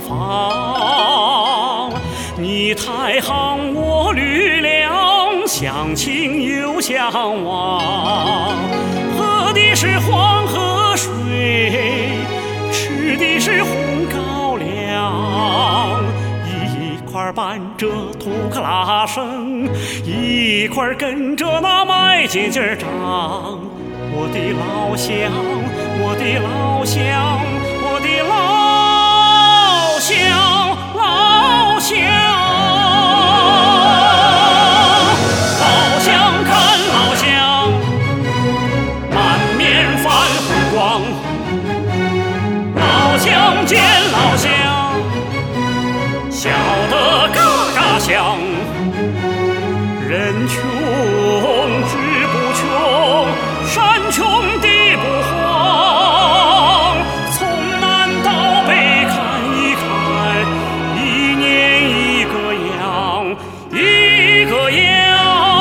方？你太行我吕梁，相亲又相望。喝的是黄河水，吃的是红高粱。一块伴着土克拉声，一块跟着那麦秸秸长。我的老乡，我的老乡，我的老乡，老乡。老乡看老乡，满面泛红光。老乡见老乡，笑得嘎嘎响。人穷志不穷，山穷地不荒。从南到北看一看，一年一个样，一个样。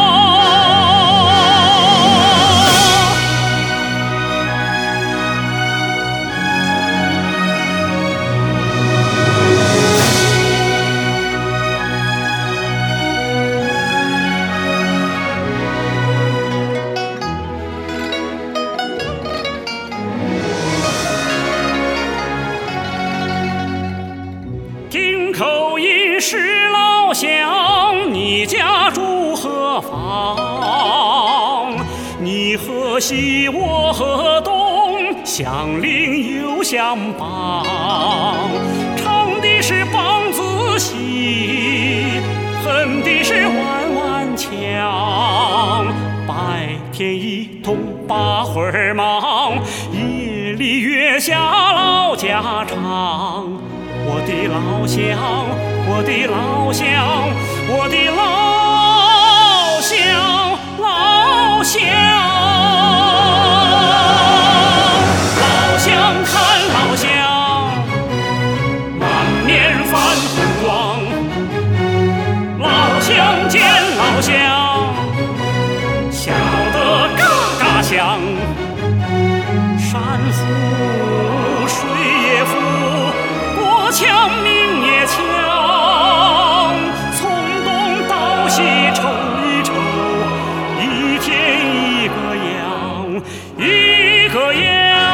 听口音是老乡，你家住何方？你河西我河东，相邻又相帮。唱的是梆子戏，哼的是弯弯腔。白天一通把会儿忙，夜里月下老家常。我的老乡，我的老乡，我的老乡，老乡。老乡看老乡，满面泛红光。老乡见老乡，笑得嘎嘎响。山呼水也呼，强命也强，从东到西瞅一瞅，一天一个样，一个样。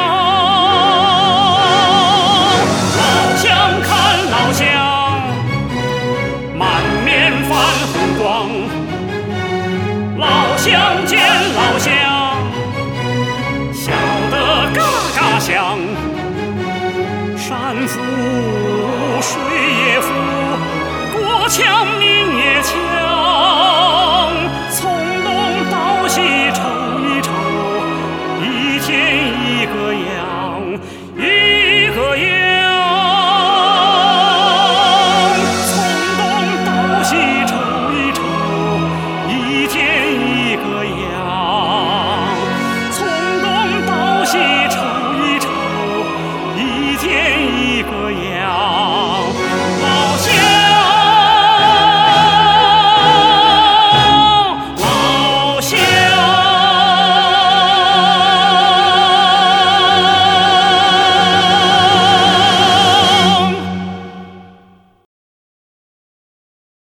老乡看老乡，满面泛红光。老乡见老乡，笑得嘎嘎响。山呼水也呼，国强民